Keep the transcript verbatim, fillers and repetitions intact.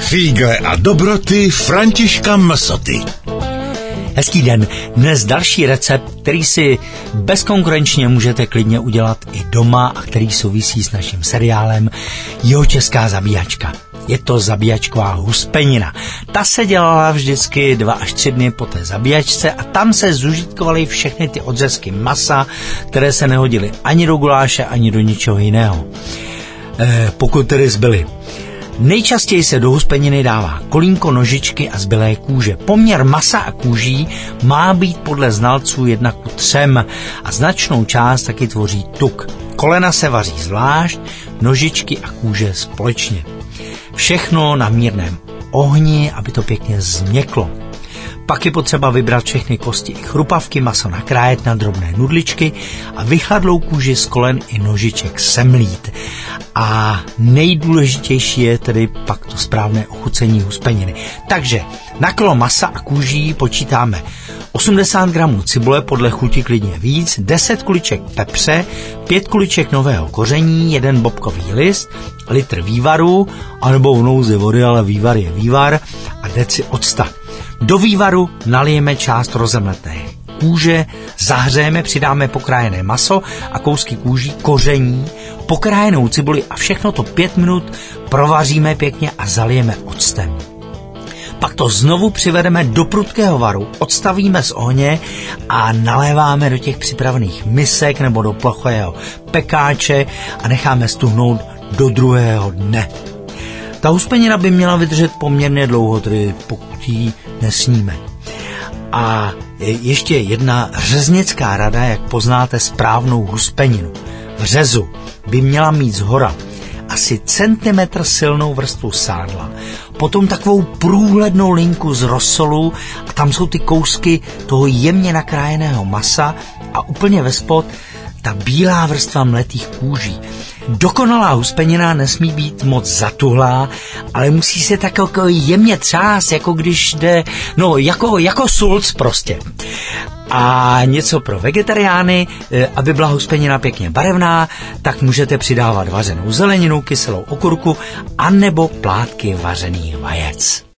Fígle a dobroty Františka Msoty. Hezký den. Dnes další recept, který si bezkonkurenčně můžete klidně udělat i doma a který souvisí s naším seriálem Jihočeská zabíjačka. Je to zabíjačková huspenina. Ta se dělala vždycky dva až tři dny po té zabíjačce a tam se zužitkovaly všechny ty odřezky masa, které se nehodily ani do guláše, ani do ničeho jiného. E, pokud tedy zbyly. Nejčastěji se do huspeniny dává kolínko, nožičky a zbylé kůže. Poměr masa a kůží má být podle znalců jedna ku třem a značnou část taky tvoří tuk. Kolena se vaří zvlášť, nožičky a kůže společně. Všechno na mírném ohni, aby to pěkně změklo. Pak je potřeba vybrat všechny kosti i chrupavky, maso nakrájet na drobné nudličky a vychladlou kůži z kolen i nožiček semlít. A nejdůležitější je tedy pak to správné ochucení huspeniny. Takže na kilo masa a kůží počítáme osmdesát gramů cibule, podle chuti klidně víc, deset kuliček pepře, pět kuliček nového koření, jeden bobkový list, litr vývaru, anebo v nouzi vody, ale vývar je vývar, a deci octa. Do vývaru nalijeme část rozemleté kůže, zahřejeme, přidáme pokrájené maso a kousky kůží, koření, pokrájenou cibuli a všechno to pět minut provaříme pěkně a zalijeme octem. Pak to znovu přivedeme do prudkého varu, odstavíme z ohně a naléváme do těch připravených misek nebo do plochého pekáče a necháme stuhnout do druhého dne. Ta huspenina by měla vydržet poměrně dlouho, tedy pokud ji nesníme. A ještě jedna řeznická rada, jak poznáte správnou huspeninu. V řezu by měla mít zhora asi centimetr silnou vrstvu sádla, potom takovou průhlednou linku z rosolu a tam jsou ty kousky toho jemně nakrájeného masa a úplně vespod ta bílá vrstva mletých kůží. Dokonalá huspenina nesmí být moc zatuhlá, ale musí se tak jako jemně třást, jako když jde, no jako, jako sulc prostě. A něco pro vegetariány, aby byla huspenina pěkně barevná, tak můžete přidávat vařenou zeleninu, kyselou okurku anebo plátky vařených vajec.